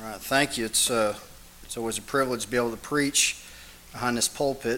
All right, thank you. It's always a privilege to be able to preach behind this pulpit.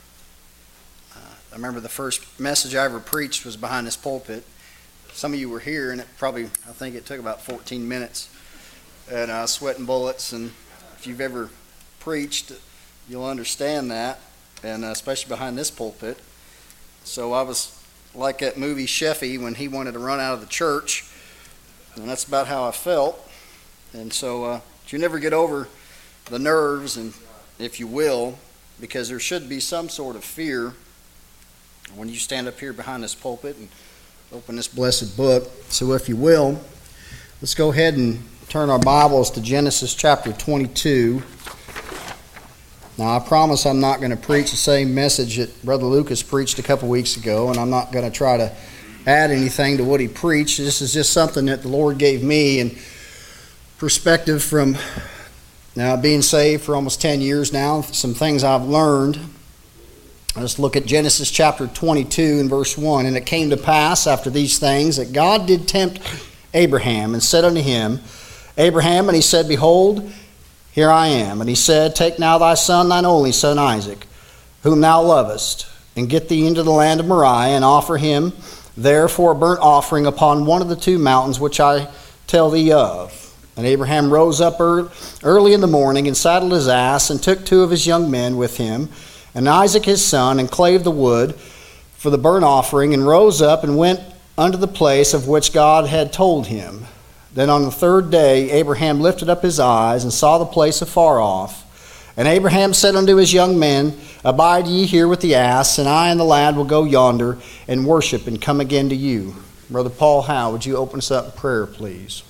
I remember the first message I ever preached was behind this pulpit. Some of you were here, and I think it took about 14 minutes. And I was sweating bullets, and if you've ever preached, you'll understand that, and especially behind this pulpit. So I was like that movie Sheffy when he wanted to run out of the church, and that's about how I felt. And so you never get over the nerves, and if you will, because there should be some sort of fear when you stand up here behind this pulpit and open this blessed book. So if you will, let's go ahead and turn our Bibles to Genesis chapter 22. Now, I promise I'm not going to preach the same message that Brother Lucas preached a couple weeks ago, and I'm not going to try to add anything to what he preached. This is just something that the Lord gave me in perspective from now being saved for almost 10 years now, some things I've learned. Let's look at Genesis chapter 22 and verse 1. And it came to pass after these things that God did tempt Abraham and said unto him, Abraham, and he said, Behold, here I am. And he said, Take now thy son, thine only son Isaac, whom thou lovest, and get thee into the land of Moriah, and offer him there for a burnt offering upon one of the two mountains which I tell thee of. And Abraham rose up early in the morning, and saddled his ass, and took two of his young men with him, and Isaac his son, and clave the wood for the burnt offering, and rose up and went unto the place of which God had told him. Then on the third day Abraham lifted up his eyes, and saw the place afar off. And Abraham said unto his young men, Abide ye here with the ass, and I and the lad will go yonder, and worship, and come again to you. Brother Paul Howe, would you open us up in prayer, please?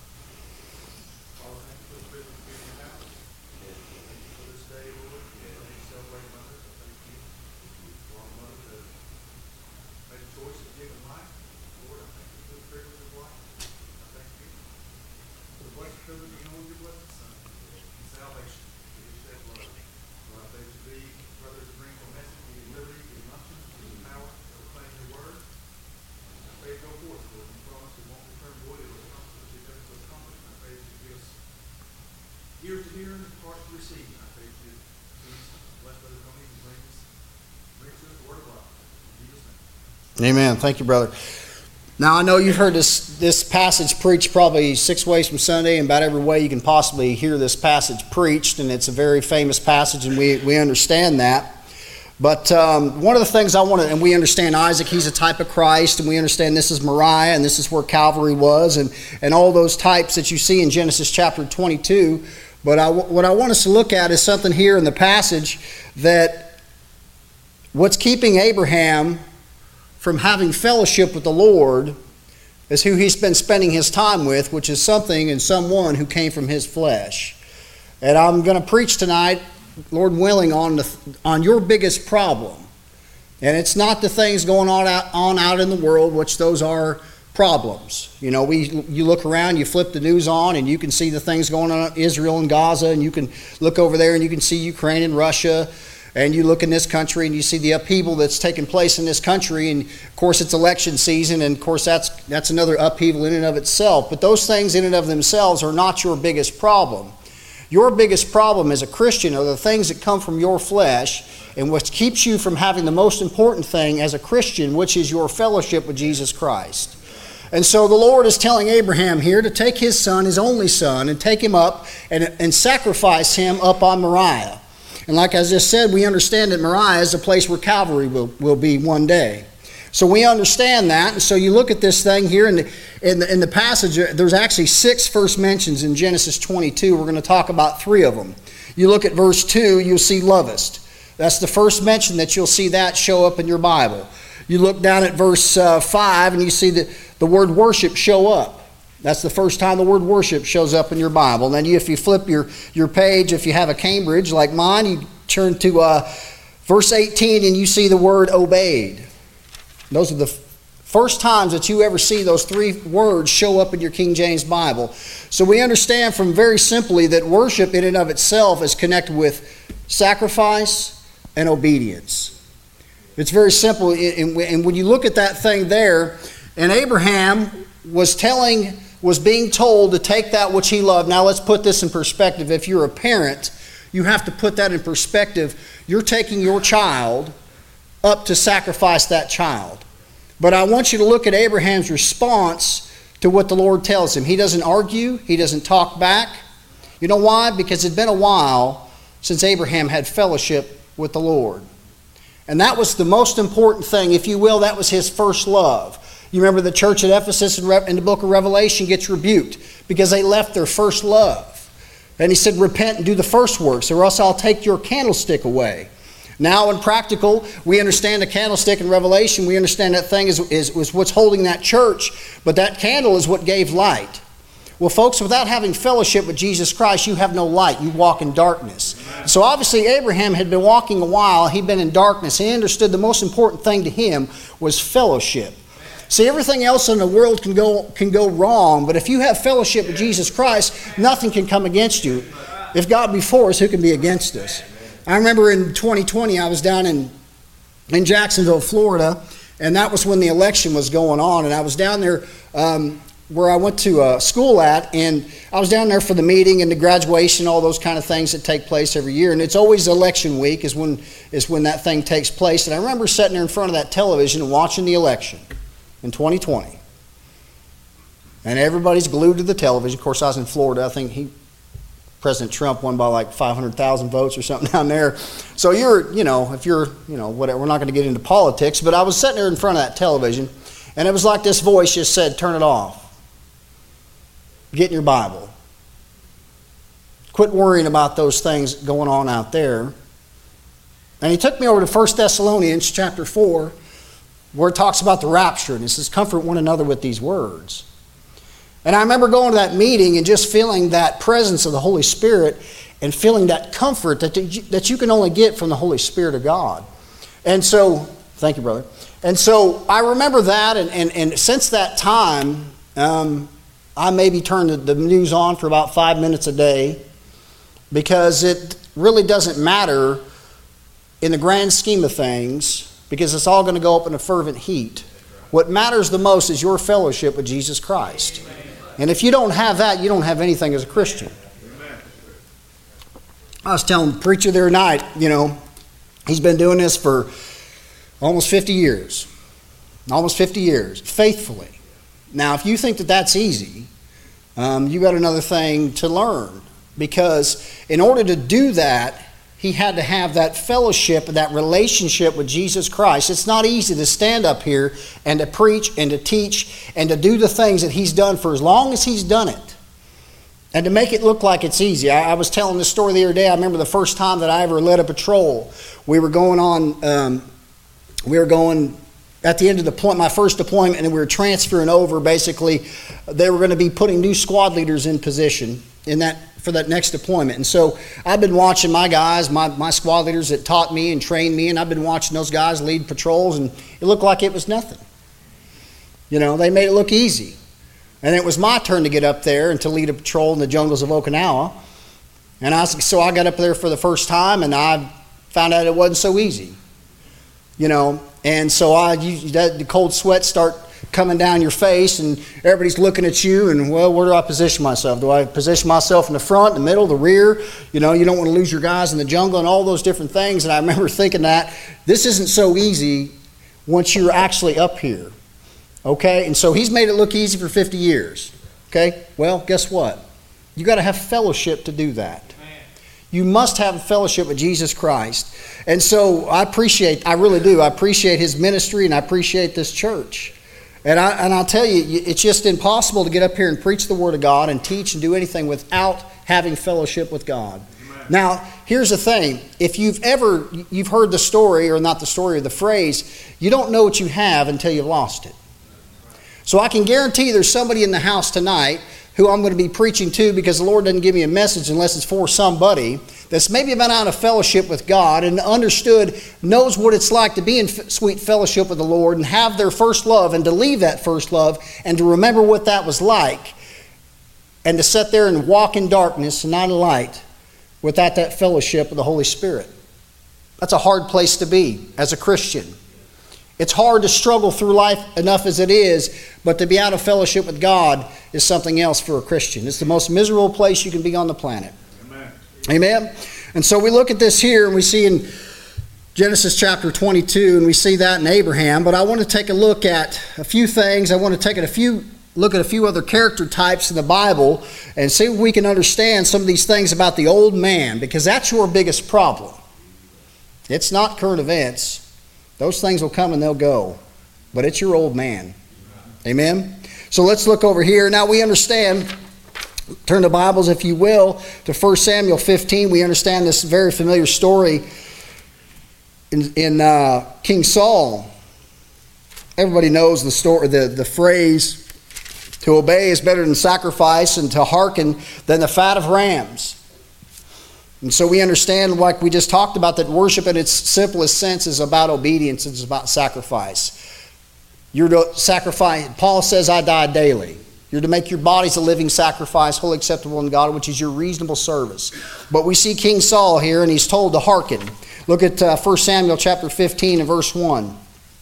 Amen. Thank you, brother. Now, I know you've heard this passage preached probably 6 ways from Sunday, and about every way you can possibly hear this passage preached, and it's a very famous passage, and we understand that. But one of the things I want to, and we understand Isaac, he's a type of Christ, and we understand this is Moriah, and this is where Calvary was, and all those types that you see in Genesis chapter 22. But what I want us to look at is something here in the passage that what's keeping Abraham from having fellowship with the Lord is who he's been spending his time with, which is something and someone who came from his flesh. And I'm going to preach tonight, Lord willing, on your biggest problem. And it's not the things going on out in the world, which those are problems. You know, you look around, you flip the news on, and you can see the things going on in Israel and Gaza, and you can look over there and you can see Ukraine and Russia. And you look in this country and you see the upheaval that's taking place in this country. And of course it's election season, and of course that's another upheaval in and of itself. But those things in and of themselves are not your biggest problem. Your biggest problem as a Christian are the things that come from your flesh, and what keeps you from having the most important thing as a Christian, which is your fellowship with Jesus Christ. And so the Lord is telling Abraham here to take his son, his only son, and take him up and sacrifice him up on Moriah. And like I just said, we understand that Moriah is the place where Calvary will be one day. So we understand that. And so you look at this thing here in the passage, there's actually 6 first mentions in Genesis 22. We're going to talk about 3 of them. You look at verse 2, you'll see lovest. That's the first mention that you'll see that show up in your Bible. You look down at verse 5 and you see the word worship show up. That's the first time the word worship shows up in your Bible. And then if you flip your page, if you have a Cambridge like mine, you turn to verse 18 and you see the word obeyed. Those are the first times that you ever see those 3 words show up in your King James Bible. So we understand from very simply that worship in and of itself is connected with sacrifice and obedience. It's very simple. And when you look at that thing there, and Abraham was telling was being told to take that which he loved. Now let's put this in perspective. If you're a parent, you have to put that in perspective. You're taking your child up to sacrifice that child. But I want you to look at Abraham's response to what the Lord tells him. He doesn't argue. He doesn't talk back. You know why? Because it's been a while since Abraham had fellowship with the Lord. And that was the most important thing, if you will. That was his first love. You remember the church at Ephesus in the book of Revelation gets rebuked because they left their first love. And he said, repent and do the first works, or else I'll take your candlestick away. Now in practical, we understand the candlestick in Revelation. We understand that thing is what's holding that church. But that candle is what gave light. Well, folks, without having fellowship with Jesus Christ, you have no light. You walk in darkness. So obviously Abraham had been walking a while. He'd been in darkness. He understood the most important thing to him was fellowship. See, everything else in the world can go wrong, but if you have fellowship with Jesus Christ, nothing can come against you. If God be for us, who can be against us? I remember in 2020, I was down in Jacksonville, Florida, and that was when the election was going on, and I was down there where I went to school at, and I was down there for the meeting and the graduation, all those kind of things that take place every year. And it's always election week is when that thing takes place. And I remember sitting there in front of that television and watching the election in 2020. And everybody's glued to the television. Of course, I was in Florida. I think President Trump won by like 500,000 votes or something down there. So if you're whatever, we're not going to get into politics, but I was sitting there in front of that television, and it was like this voice just said, turn it off. Get in your Bible. Quit worrying about those things going on out there. And he took me over to 1 Thessalonians chapter 4, where it talks about the rapture, and it says, comfort one another with these words. And I remember going to that meeting and just feeling that presence of the Holy Spirit and feeling that comfort that you can only get from the Holy Spirit of God. And so, thank you, brother. And so I remember that, and since that time, I maybe turned the news on for about 5 minutes a day, because it really doesn't matter in the grand scheme of things, because it's all going to go up in a fervent heat. What matters the most is your fellowship with Jesus Christ. And if you don't have that, you don't have anything as a Christian. I was telling the preacher the other night, he's been doing this for almost 50 years. Almost 50 years, faithfully. Now, if you think that that's easy, you got another thing to learn. Because in order to do that, he had to have that fellowship and that relationship with Jesus Christ. It's not easy to stand up here and to preach and to teach and to do the things that he's done for as long as he's done it. And to make it look like it's easy. I was telling this story the other day. I remember the first time that I ever led a patrol. We were going at the end of my first deployment, and we were transferring over. Basically, they were going to be putting new squad leaders in position for that next deployment. And so I've been watching my guys, my squad leaders that taught me and trained me, and I've been watching those guys lead patrols, and it looked like it was nothing. They made it look easy. And it was my turn to get up there and to lead a patrol in the jungles of Okinawa. And so I got up there for the first time, and I found out it wasn't so easy. And so the cold sweat start coming down your face, and everybody's looking at you, and well, where do I position myself? Do I position myself in the front, the middle, the rear? You don't want to lose your guys in the jungle and all those different things. And I remember thinking that this isn't so easy once you're actually up here. Okay? And so he's made it look easy for 50 years. Okay? Well, guess what? You got to have fellowship to do that. You must have a fellowship with Jesus Christ. And so I really do. I appreciate his ministry, and I appreciate this church. And I'll tell you, it's just impossible to get up here and preach the Word of God and teach and do anything without having fellowship with God. Amen. Now, here's the thing. If you've heard the story, or not the story, or the phrase, you don't know what you have until you've lost it. So I can guarantee there's somebody in the house tonight who I'm going to be preaching to, because the Lord doesn't give me a message unless it's for somebody that's maybe been out of fellowship with God and knows what it's like to be in sweet fellowship with the Lord and have their first love, and to leave that first love and to remember what that was like, and to sit there and walk in darkness and not in light without that fellowship of the Holy Spirit. That's a hard place to be as a Christian. It's hard to struggle through life enough as it is, but to be out of fellowship with God is something else for a Christian. It's the most miserable place you can be on the planet. Amen. Amen? And so we look at this here, and we see in Genesis chapter 22, and we see that in Abraham. But I want to take a look at a few things. I want to look at a few other character types in the Bible and see if we can understand some of these things about the old man, because that's your biggest problem. It's not current events. Those things will come and they'll go. But it's your old man. Amen? So let's look over here. Now we understand, turn the Bibles if you will, to 1 Samuel 15. We understand this very familiar story in King Saul. Everybody knows the story, the phrase, to obey is better than sacrifice, and to hearken than the fat of rams. And so we understand, like we just talked about, that worship in its simplest sense is about obedience. It's about sacrifice. You're to sacrifice. Paul says, I die daily. You're to make your bodies a living sacrifice, wholly acceptable in God, which is your reasonable service. But we see King Saul here, and he's told to hearken. Look at 1 Samuel chapter 15 and verse 1.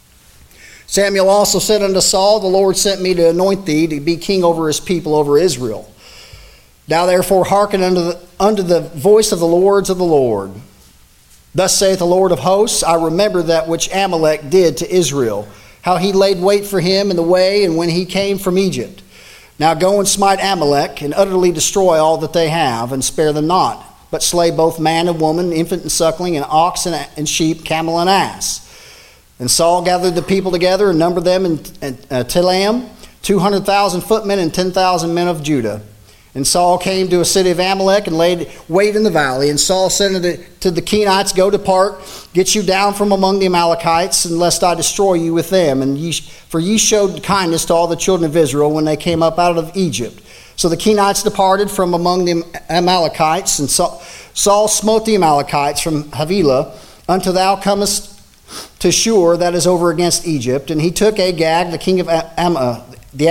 Samuel also said unto Saul, the Lord sent me to anoint thee to be king over his people, over Israel. Now therefore hearken unto the voice of the words of the Lord. Thus saith the Lord of hosts, I remember that which Amalek did to Israel, how he laid wait for him in the way, and when he came from Egypt. Now go and smite Amalek, and utterly destroy all that they have, and spare them not, but slay both man and woman, infant and suckling, and ox and sheep, camel and ass. And Saul gathered the people together and numbered them in Telaim, 200,000 footmen and 10,000 men of Judah. And Saul came to a city of Amalek and laid wait in the valley. And Saul said to the Kenites, Go depart, get you down from among the Amalekites, and lest I destroy you with them. For ye showed kindness to all the children of Israel when they came up out of Egypt. So the Kenites departed from among the Amalekites, and Saul smote the Amalekites from Havilah until thou comest to Shur, that is over against Egypt. And he took Agag, the king of the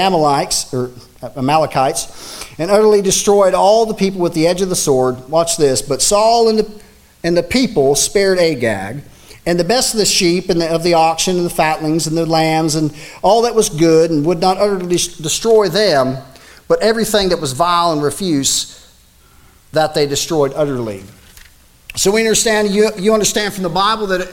Amalekites, and utterly destroyed all the people with the edge of the sword. Watch this. But Saul and the people spared Agag, and the best of the sheep and of the oxen and the fatlings and the lambs and all that was good, and would not utterly destroy them, but everything that was vile and refuse, that they destroyed utterly. So we understand, you understand from the Bible that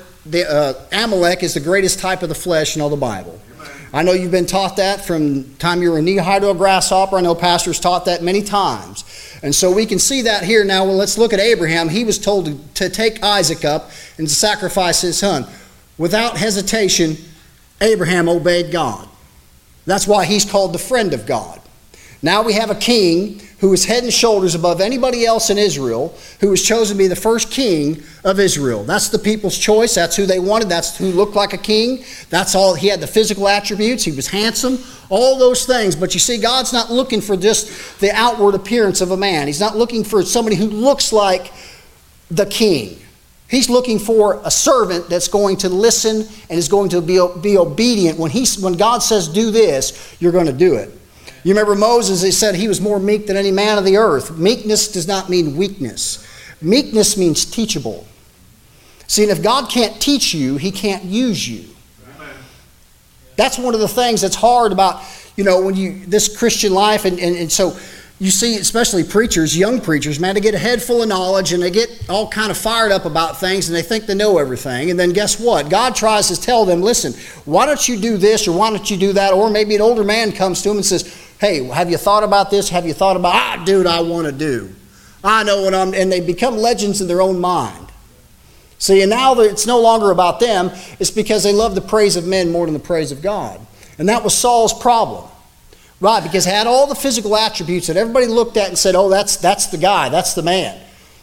Amalek is the greatest type of the flesh in all the Bible. I know you've been taught that from the time you were a knee-high to a grasshopper. I know pastors taught that many times. And so we can see that here now. Well, let's look at Abraham. He was told to take Isaac up and to sacrifice his son. Without hesitation, Abraham obeyed God. That's why he's called the friend of God. Now we have a king who is head and shoulders above anybody else in Israel, who was chosen to be the first king of Israel. That's the people's choice. That's who they wanted. That's who looked like a king. That's all. He had the physical attributes. He was handsome. All those things. But you see, God's not looking for just the outward appearance of a man. He's not looking for somebody who looks like the king. He's looking for a servant that's going to listen and is going to be obedient. When God says do this, you're going to do it. You remember Moses, he said he was more meek than any man of the earth. Meekness does not mean weakness. Meekness means teachable. See, and if God can't teach you, he can't use you. Amen. That's one of the things that's hard about, when this Christian life, and so you see, especially preachers, young preachers, man, they get a head full of knowledge and they get all kind of fired up about things and they think they know everything. And then guess what? God tries to tell them, listen, why don't you do this or why don't you do that? Or maybe an older man comes to him and says, hey, have you thought about this? Have you thought about, dude, I want to do. I know what and they become legends in their own mind. See, and now that it's no longer about them, it's because they love the praise of men more than the praise of God. And that was Saul's problem. Right, because he had all the physical attributes that everybody looked at and said, oh, that's the guy, that's the man.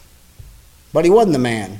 But he wasn't the man.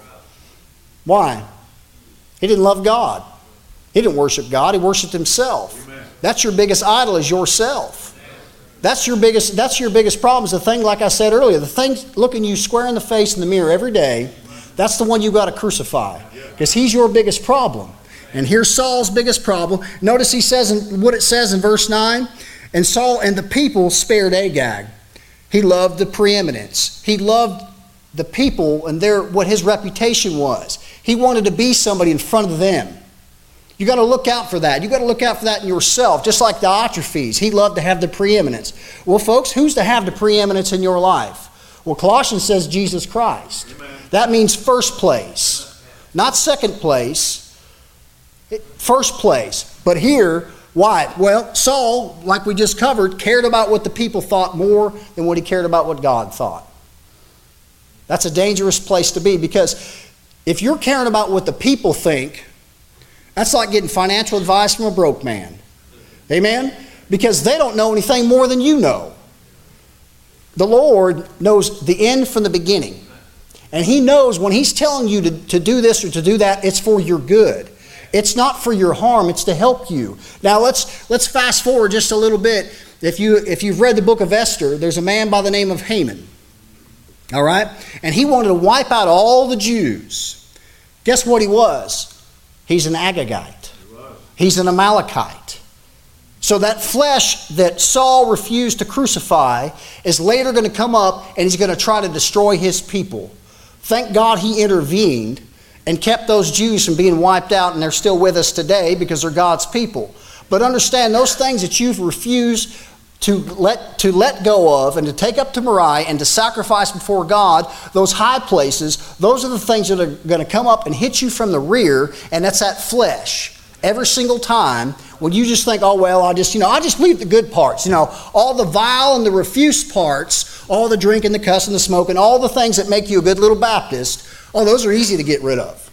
Why? He didn't love God. He didn't worship God, he worshiped himself. Amen. That's your biggest idol, is yourself. That's your biggest problem. Is the thing, like I said earlier, the thing looking you square in the face in the mirror every day, that's the one you've got to crucify. Because he's your biggest problem. And here's Saul's biggest problem. Notice he says what it says in verse 9. And Saul and the people spared Agag. He loved the preeminence. He loved the people and what his reputation was. He wanted to be somebody in front of them. You got to look out for that. You got to look out for that in yourself, just like Diotrephes. He loved to have the preeminence. Well, folks, who's to have the preeminence in your life? Well, Colossians says Jesus Christ. Amen. That means first place, not second place, first place. But here, why? Well, Saul, like we just covered, cared about what the people thought more than what he cared about what God thought. That's a dangerous place to be, because if you're caring about what the people think, that's like getting financial advice from a broke man. Amen? Because they don't know anything more than you know. The Lord knows the end from the beginning. And He knows when He's telling you to do this or to do that, it's for your good. It's not for your harm, it's to help you. Now let's fast forward just a little bit. If you've read the book of Esther, there's a man by the name of Haman. All right? And he wanted to wipe out all the Jews. Guess what he was? He's an Agagite. He's an Amalekite. So that flesh that Saul refused to crucify is later going to come up and he's going to try to destroy his people. Thank God he intervened and kept those Jews from being wiped out, and they're still with us today because they're God's people. But understand, those things that you've refused to let go of and to take up to Moriah and to sacrifice before God, those high places, those are the things that are going to come up and hit you from the rear, and that's that flesh. Every single time when you just think, oh, well, I'll just leave the good parts. All the vile and the refuse parts, all the drinking, the cussing, the smoking, all the things that make you a good little Baptist, oh, those are easy to get rid of.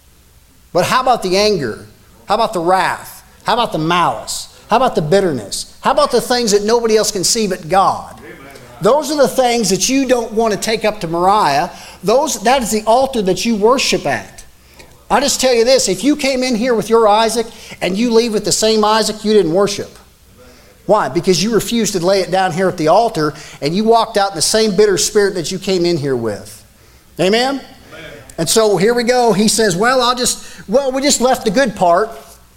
But how about the anger? How about the wrath? How about the malice? How about the bitterness? How about the things that nobody else can see but God? Those are the things that you don't want to take up to Moriah. That is the altar that you worship at. I just tell you this, if you came in here with your Isaac and you leave with the same Isaac, you didn't worship. Why? Because you refused to lay it down here at the altar and you walked out in the same bitter spirit that you came in here with. Amen? And so here we go. He says, we just left the good part.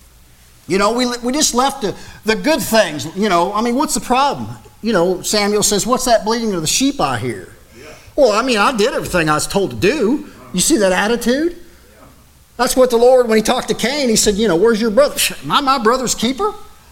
We just left the good things. What's the problem? Samuel says, what's that bleating of the sheep I hear? Yeah. Well, I did everything I was told to do. You see that attitude? Yeah. That's what the Lord, when He talked to Cain, He said, where's your brother? Am I my brother's keeper?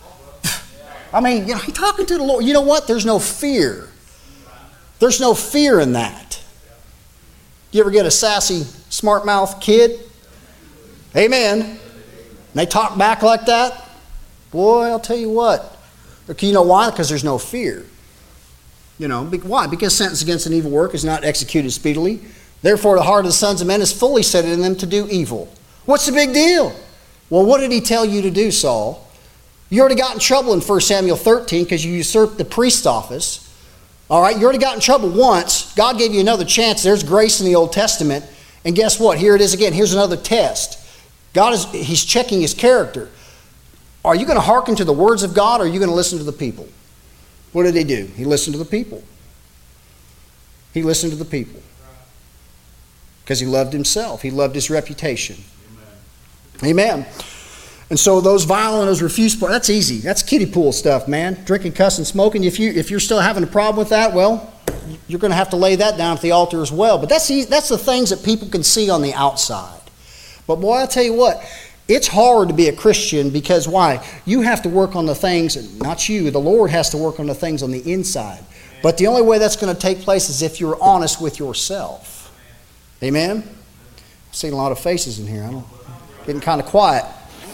He's talking to the Lord. You know what? There's no fear. There's no fear in that. You ever get a sassy, smart-mouthed kid? Amen. And they talk back like that? Boy, I'll tell you what. You know why? Because there's no fear. Why? Because sentence against an evil work is not executed speedily. Therefore, the heart of the sons of men is fully set in them to do evil. What's the big deal? Well, what did He tell you to do, Saul? You already got in trouble in 1 Samuel 13 because you usurped the priest's office. All right, you already got in trouble once. God gave you another chance. There's grace in the Old Testament. And guess what? Here it is again. Here's another test. He's checking His character. Are you going to hearken to the words of God, or are you going to listen to the people? What did He do? He listened to the people. He listened to the people. Because He loved Himself. He loved His reputation. Amen. And so those vile and those refuse parts, that's easy. That's kiddie pool stuff, man. Drinking, cussing, smoking. If you're still having a problem with that, well, you're going to have to lay that down at the altar as well. But that's the things that people can see on the outside. But boy, I'll tell you what, it's hard to be a Christian because why? You have to work on the things, not you, the Lord has to work on the things on the inside. But the only way that's going to take place is if you're honest with yourself. Amen? I've seen a lot of faces in here. I'm getting kind of quiet.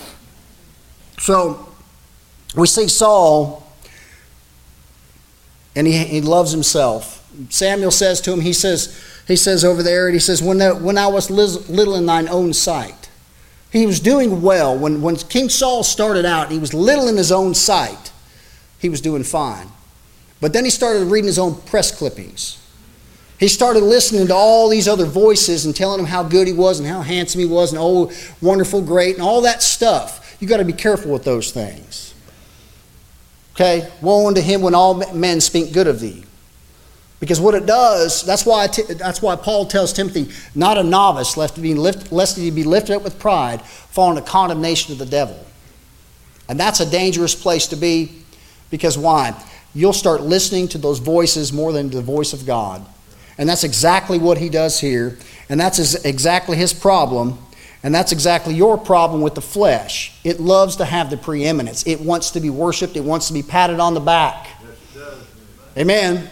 So, we see Saul, and he loves himself. Samuel says to him, he says over there, and he says, when I was little in thine own sight. He was doing well. When King Saul started out, he was little in his own sight. He was doing fine. But then he started reading his own press clippings. He started listening to all these other voices and telling him how good he was and how handsome he was and oh, wonderful, great, and all that stuff. You've got to be careful with those things. Okay? Woe unto him when all men speak good of thee. Because what it does, that's why Paul tells Timothy, not a novice, lest he be lifted up with pride, fall into condemnation of the devil. And that's a dangerous place to be. Because why? You'll start listening to those voices more than the voice of God. And that's exactly what he does here. And that's exactly his problem. And that's exactly your problem with the flesh. It loves to have the preeminence. It wants to be worshiped. It wants to be patted on the back. Yes, it does. Amen.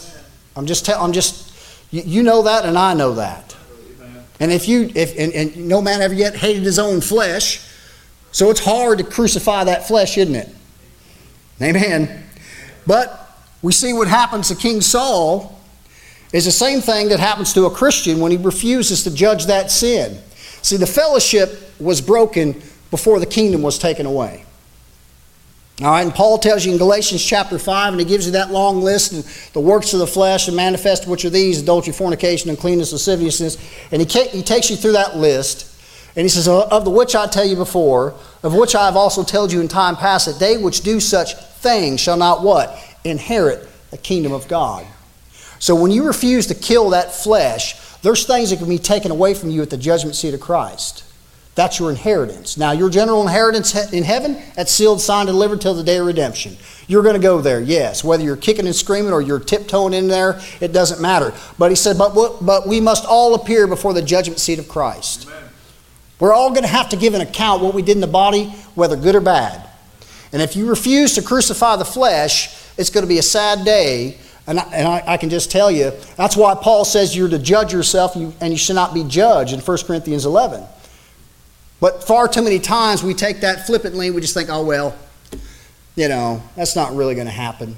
You know that, and I know that. Amen. And if no man ever yet hated his own flesh, so it's hard to crucify that flesh, isn't it? Amen. But we see what happens to King Saul is the same thing that happens to a Christian when he refuses to judge that sin. See, the fellowship was broken before the kingdom was taken away. All right, and Paul tells you in Galatians chapter 5, and he gives you that long list, and the works of the flesh and manifest, which are these: adultery, fornication, uncleanness, lasciviousness. And he takes you through that list, and he says, of the which I tell you before, of which I have also told you in time past, that they which do such things shall not what? Inherit the kingdom of God. So when you refuse to kill that flesh, there's things that can be taken away from you at the judgment seat of Christ. That's your inheritance. Now, your general inheritance in heaven, that's sealed, signed, and delivered till the day of redemption. You're going to go there, yes. Whether you're kicking and screaming or you're tiptoeing in there, it doesn't matter. But he said, but we must all appear before the judgment seat of Christ. Amen. We're all going to have to give an account what we did in the body, whether good or bad. And if you refuse to crucify the flesh, it's going to be a sad day. And I can just tell you, that's why Paul says you're to judge yourself and you should not be judged in 1 Corinthians 11. But far too many times we take that flippantly. We just think, oh, well, that's not really going to happen.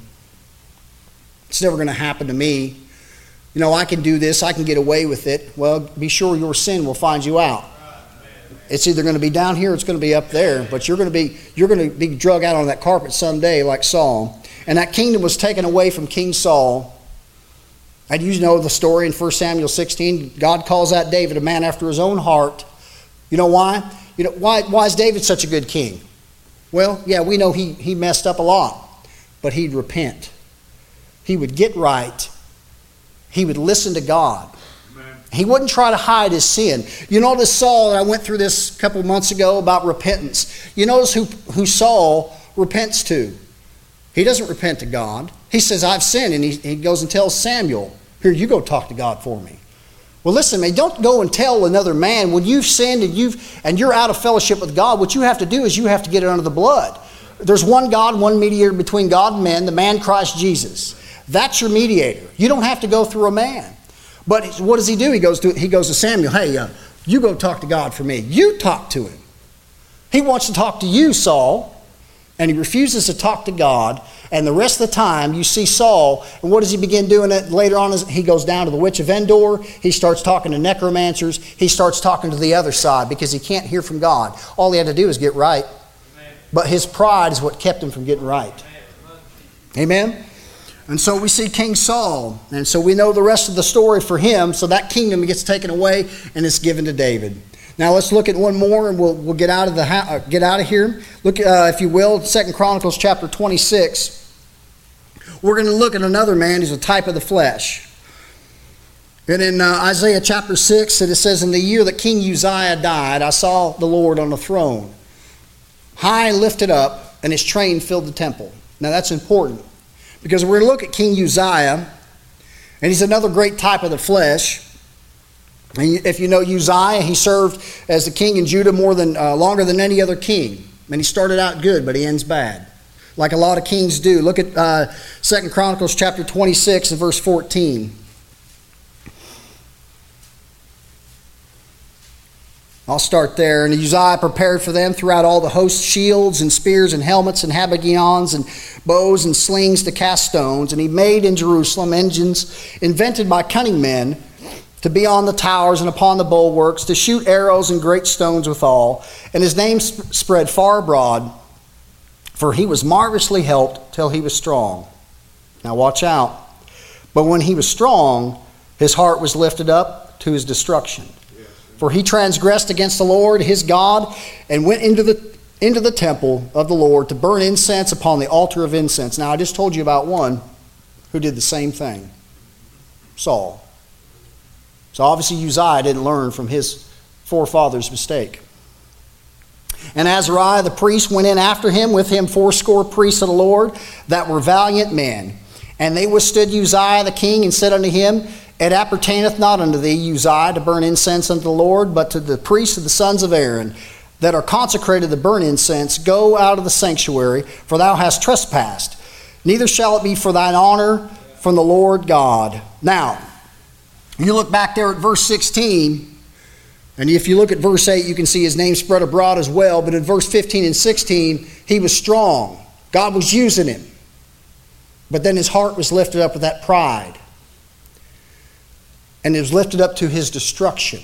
It's never going to happen to me. I can do this. I can get away with it. Well, be sure your sin will find you out. It's either going to be down here or it's going to be up there. But you're going to be drug out on that carpet someday like Saul. And that kingdom was taken away from King Saul. And you know the story in 1 Samuel 16. God calls out David, a man after his own heart. You know why? Why is David such a good king? Well, yeah, we know he messed up a lot. But he'd repent. He would get right. He would listen to God. Amen. He wouldn't try to hide his sin. You notice Saul, and I went through this a couple months ago about repentance. You notice who Saul repents to. He doesn't repent to God. He says, I've sinned. And he goes and tells Samuel, here, you go talk to God for me. Well, listen, man, don't go and tell another man when you've sinned and you're out of fellowship with God. What you have to do is you have to get it under the blood. There's one God, one mediator between God and men, the man Christ Jesus. That's your mediator. You don't have to go through a man. But what does he do? He goes to Samuel. Hey, you go talk to God for me. You talk to him. He wants to talk to you, Saul, and he refuses to talk to God. And the rest of the time, you see Saul, and what does he begin doing later on? He goes down to the witch of Endor. He starts talking to necromancers. He starts talking to the other side because he can't hear from God. All he had to do is get right. Amen. But his pride is what kept him from getting right. Amen? And so we see King Saul. And so we know the rest of the story for him. So that kingdom gets taken away and it's given to David. Now let's look at one more, and we'll get out of here. Look, if you will, 2 Chronicles chapter 26. We're going to look at another man who's a type of the flesh. And in Isaiah chapter 6, it says, in the year that King Uzziah died, I saw the Lord on the throne, high and lifted up, and his train filled the temple. Now that's important, because we're going to look at King Uzziah, and he's another great type of the flesh. And if you know Uzziah, he served as the king in Judah longer than any other king. And he started out good, but he ends bad, like a lot of kings do. Look at 2 Chronicles chapter 26 and verse 14. I'll start there. And Uzziah prepared for them throughout all the host shields and spears and helmets and habergeons and bows and slings to cast stones. And he made in Jerusalem engines invented by cunning men, to be on the towers and upon the bulwarks, to shoot arrows and great stones withal. And his name spread far abroad, for he was marvelously helped till he was strong. Now watch out. But when he was strong, his heart was lifted up to his destruction. For he transgressed against the Lord his God, and went into the temple of the Lord to burn incense upon the altar of incense. Now I just told you about one who did the same thing, Saul. So obviously Uzziah didn't learn from his forefather's mistake. And Azariah the priest went in after him, with him 80 priests of the Lord that were valiant men. And they withstood Uzziah the king, and said unto him, It appertaineth not unto thee, Uzziah, to burn incense unto the Lord, but to the priests of the sons of Aaron, that are consecrated to burn incense. Go out of the sanctuary, for thou hast trespassed. Neither shall it be for thine honor from the Lord God. Now, you look back there at verse 16, and if you look at verse 8, you can see his name spread abroad as well. But in verse 15 and 16, he was strong. God was using him. But then his heart was lifted up with that pride. And it was lifted up to his destruction.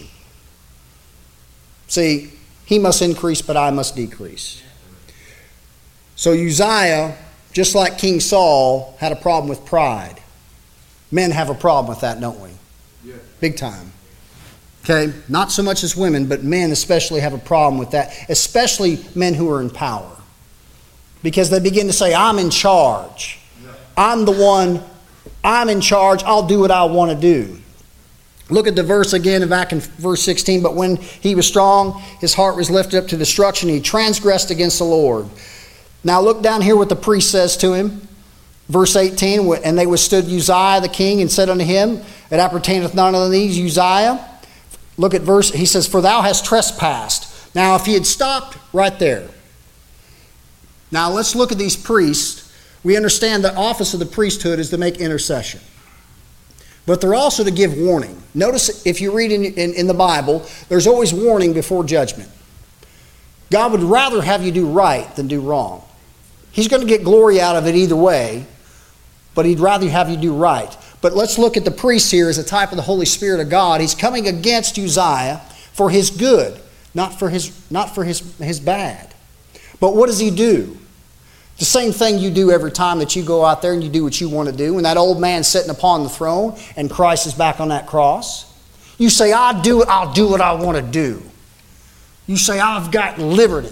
See, he must increase, but I must decrease. So Uzziah, just like King Saul, had a problem with pride. Men have a problem with that, don't we? Yeah. Big time. Okay? Not so much as women, but men especially have a problem with that. Especially men who are in power. Because they begin to say, I'm in charge. Yeah. I'm the one. I'm in charge. I'll do what I want to do. Look at the verse again, back in verse 16. But when he was strong, his heart was lifted up to destruction. He transgressed against the Lord. Now look down here what the priest says to him. Verse 18, and they withstood Uzziah the king and said unto him, it appertaineth not unto thee, Uzziah. Look at verse, he says, for thou hast trespassed. Now if he had stopped right there. Now let's look at these priests. We understand the office of the priesthood is to make intercession. But they're also to give warning. Notice if you read in the Bible, there's always warning before judgment. God would rather have you do right than do wrong. He's going to get glory out of it either way, but he'd rather have you do right. But let's look at the priest here as a type of the Holy Spirit of God. He's coming against Uzziah for his good, not for his bad. But what does he do? The same thing you do every time that you go out there and you do what you want to do. When that old man's sitting upon the throne and Christ is back on that cross, you say, I'll do what I want to do. You say, I've got liberty.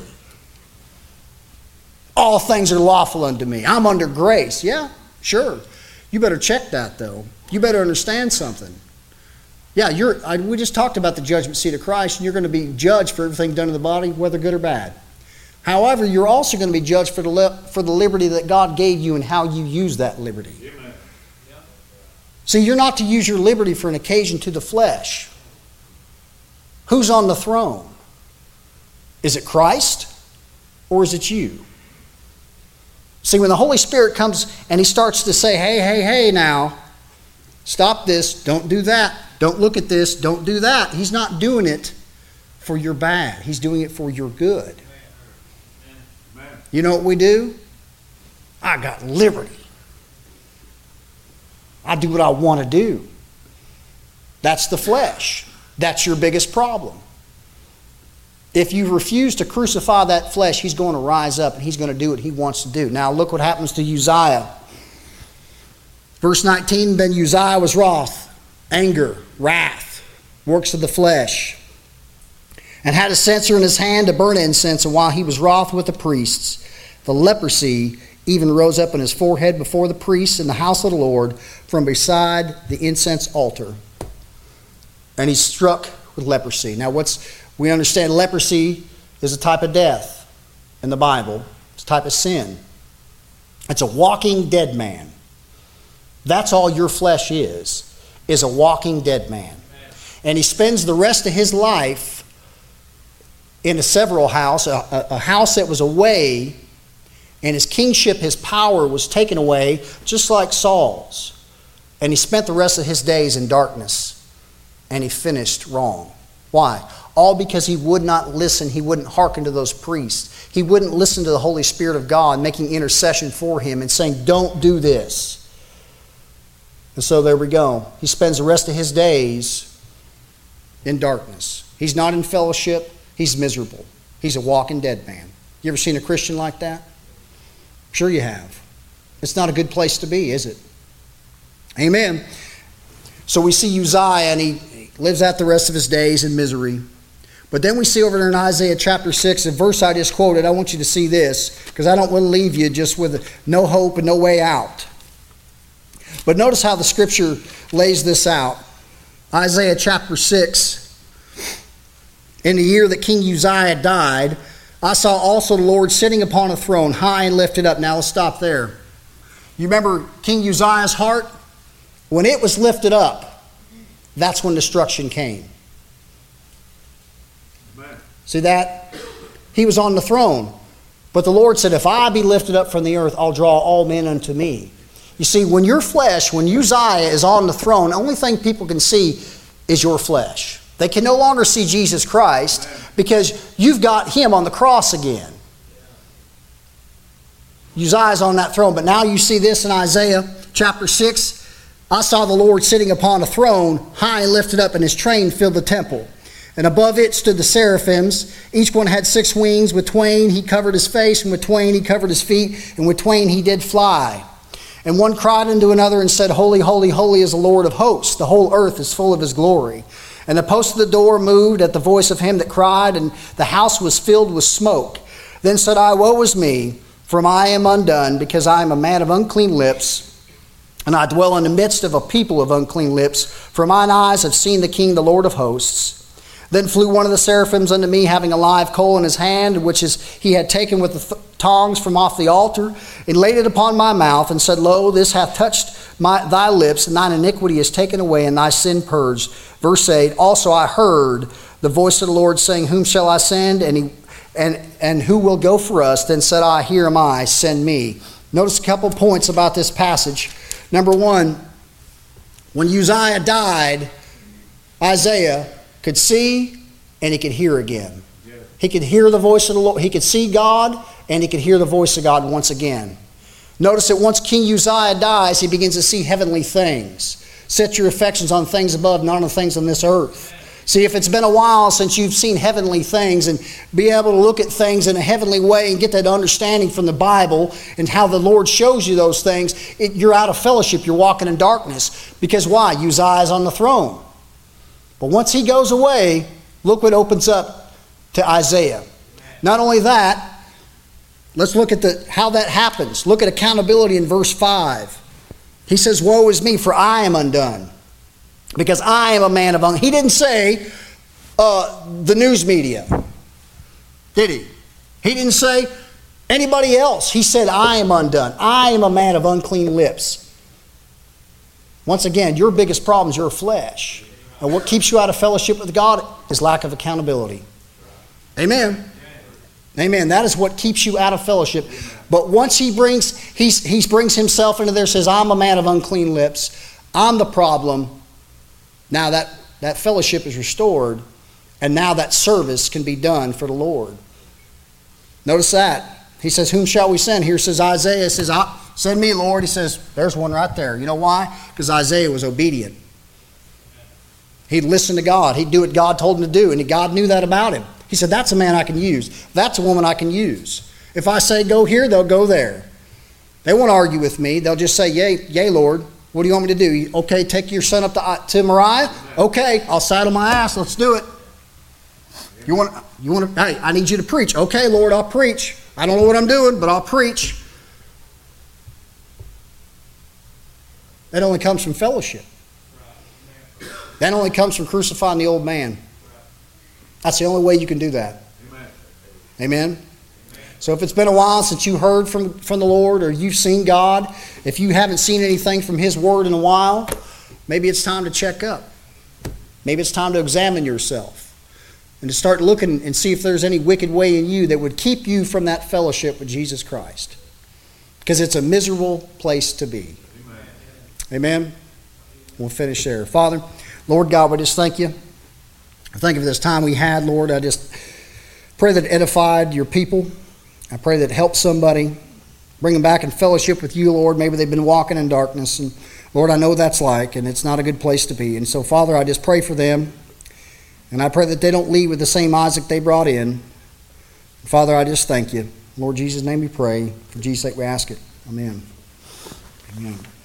All things are lawful unto me. I'm under grace. Yeah, sure. You better check that, though. You better understand something. Yeah, we just talked about the judgment seat of Christ, and you're going to be judged for everything done in the body, whether good or bad. However, you're also going to be judged for the liberty that God gave you and how you use that liberty. Amen. See, you're not to use your liberty for an occasion to the flesh. Who's on the throne? Is it Christ or is it you? See, when the Holy Spirit comes and he starts to say, hey now, stop this, don't do that, don't look at this, don't do that. He's not doing it for your bad. He's doing it for your good. You know what we do? I got liberty. I do what I want to do. That's the flesh. That's your biggest problem. If you refuse to crucify that flesh, he's going to rise up and he's going to do what he wants to do. Now look what happens to Uzziah. Verse 19, then Uzziah was wroth, anger, wrath, works of the flesh, and had a censer in his hand to burn incense, and while he was wroth with the priests, the leprosy even rose up on his forehead before the priests in the house of the Lord from beside the incense altar. And he's struck with leprosy. Now we understand leprosy is a type of death in the Bible. It's a type of sin. It's a walking dead man. That's all your flesh is a walking dead man. And he spends the rest of his life in a several house, a house that was away, and his kingship, his power was taken away, just like Saul's. And he spent the rest of his days in darkness, and he finished wrong. Why? All because he would not listen, he wouldn't hearken to those priests. He wouldn't listen to the Holy Spirit of God making intercession for him and saying, don't do this. And so there we go. He spends the rest of his days in darkness. He's not in fellowship. He's miserable. He's a walking dead man. You ever seen a Christian like that? Sure you have. It's not a good place to be, is it? Amen. So we see Uzziah, and he lives out the rest of his days in misery. But then we see over there in Isaiah chapter 6, a verse I just quoted. I want you to see this, because I don't want to leave you just with no hope and no way out. But notice how the scripture lays this out. Isaiah chapter 6, in the year that King Uzziah died, I saw also the Lord sitting upon a throne, high and lifted up. Now let's stop there. You remember King Uzziah's heart? When it was lifted up, that's when destruction came. Amen. See that? He was on the throne. But the Lord said, if I be lifted up from the earth, I'll draw all men unto me. You see, when your flesh, when Uzziah is on the throne, the only thing people can see is your flesh. They can no longer see Jesus Christ because you've got him on the cross again. Uzziah's on that throne. But now you see this in Isaiah chapter 6. I saw the Lord sitting upon a throne, high and lifted up, and his train filled the temple. And above it stood the seraphims. Each one had 6 wings. With twain he covered his face, and with twain he covered his feet, and with twain he did fly. And one cried unto another and said, Holy, holy, holy is the Lord of hosts. The whole earth is full of his glory. And the post of the door moved at the voice of him that cried, and the house was filled with smoke. Then said I, Woe is me, for I am undone, because I am a man of unclean lips, and I dwell in the midst of a people of unclean lips. For mine eyes have seen the King, the Lord of hosts. Then flew one of the seraphims unto me, having a live coal in his hand, which he had taken with the tongs from off the altar, and laid it upon my mouth, and said, Lo, this hath touched thy lips, and thine iniquity is taken away, and thy sin purged. Verse 8, Also I heard the voice of the Lord saying, Whom shall I send? And who will go for us? Then said I, Here am I, send me. Notice a couple points about this passage. Number one, when Uzziah died, Isaiah could see and he could hear again. He could hear the voice of the Lord. He could see God and he could hear the voice of God once again. Notice that once King Uzziah dies, he begins to see heavenly things. Set your affections on things above, not on the things on this earth. See, if it's been a while since you've seen heavenly things and be able to look at things in a heavenly way and get that understanding from the Bible and how the Lord shows you those things, you're out of fellowship. You're walking in darkness. Because why? Uzziah's on the throne. But once he goes away, look what opens up to Isaiah. Not only that, let's look at how that happens. Look at accountability in verse 5. He says, Woe is me, for I am undone, because I am a man of He didn't say the news media, did he? He didn't say anybody else. He said, I am undone. I am a man of unclean lips. Once again, your biggest problem is your flesh. And what keeps you out of fellowship with God is lack of accountability. Amen. Amen. That is what keeps you out of fellowship. But once he brings himself into there, says, I'm a man of unclean lips. I'm the problem. Now that fellowship is restored, and now that service can be done for the Lord. Notice that. He says, Whom shall we send? Here says Isaiah, says, Send me, Lord. He says, there's one right there. You know why? Because Isaiah was obedient. He'd listen to God. He'd do what God told him to do, and God knew that about him. He said, that's a man I can use. That's a woman I can use. If I say go here, they'll go there. They won't argue with me. They'll just say, yea, Lord. What do you want me to do? Okay, take your son up to Moriah? Okay, I'll saddle my ass. Let's do it. You want to, hey, I need you to preach. Okay, Lord, I'll preach. I don't know what I'm doing, but I'll preach. That only comes from fellowship. That only comes from crucifying the old man. That's the only way you can do that. Amen? So if it's been a while since you heard from the Lord or you've seen God, if you haven't seen anything from His Word in a while, maybe it's time to check up. Maybe it's time to examine yourself and to start looking and see if there's any wicked way in you that would keep you from that fellowship with Jesus Christ. Because it's a miserable place to be. Amen? We'll finish there. Father, Lord God, we just thank you. I thank you for this time we had, Lord. I just pray that it edified your people. I pray that it helped somebody. Bring them back in fellowship with you, Lord. Maybe they've been walking in darkness. And Lord, I know what that's like, and it's not a good place to be. And so, Father, I just pray for them. And I pray that they don't leave with the same Isaac they brought in. Father, I just thank you. Lord Jesus' name we pray. For Jesus' sake we ask it. Amen. Amen.